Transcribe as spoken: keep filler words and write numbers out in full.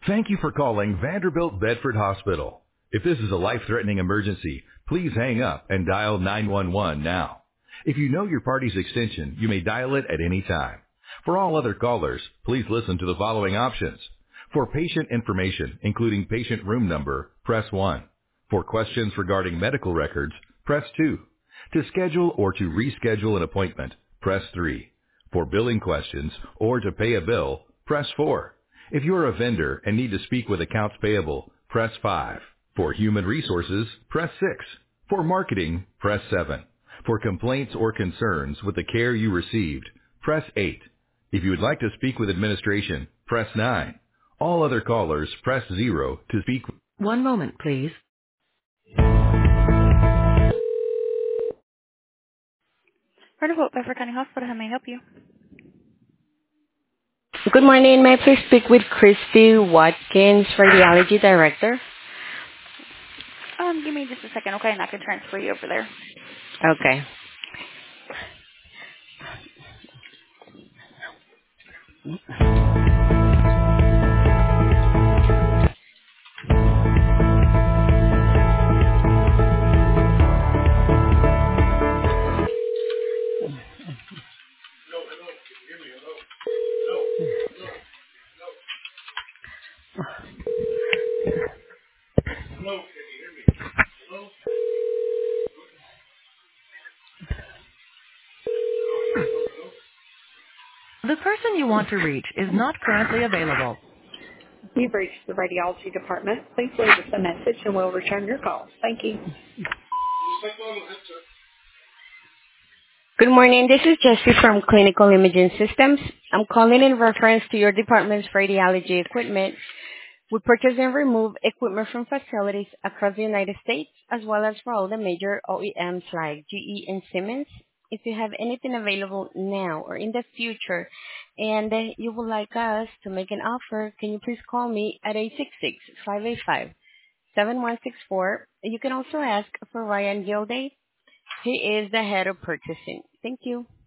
Thank you for calling Vanderbilt Bedford Hospital. If this is a life-threatening emergency, please hang up and dial nine one one now. If you know your party's extension, you may dial it at any time. For all other callers, please listen to the following options. For patient information, including patient room number, press one. For questions regarding medical records, press two. To schedule or to reschedule an appointment, press three. For billing questions or to pay a bill, press four. If you are a vendor and need to speak with accounts payable, press five. For human resources, press six. For marketing, press seven. For complaints or concerns with the care you received, press eight. If you would like to speak with administration, press nine. All other callers, press zero to speak. One moment, please. Vertical Bedford County Hospital, how may I help you? Good morning. May I please speak with Christy Watkins, Radiology Director? Um, give me just a second, okay, and I can transfer you over there. Okay. The person you want to reach is not currently available. You've reached the radiology department. Please leave us a message and we'll return your call. Thank you. Good morning. This is Jessie from Clinical Imaging Systems. I'm calling in reference to your department's radiology equipment. We purchase and remove equipment from facilities across the United States, as well as for all the major O E Ms like G E and Siemens. If you have anything available now or in the future and uh, you would like us to make an offer, can you please call me at eight six six, five eight five, seven one six four. You can also ask for Ryan Gilday. He is the head of purchasing. Thank you.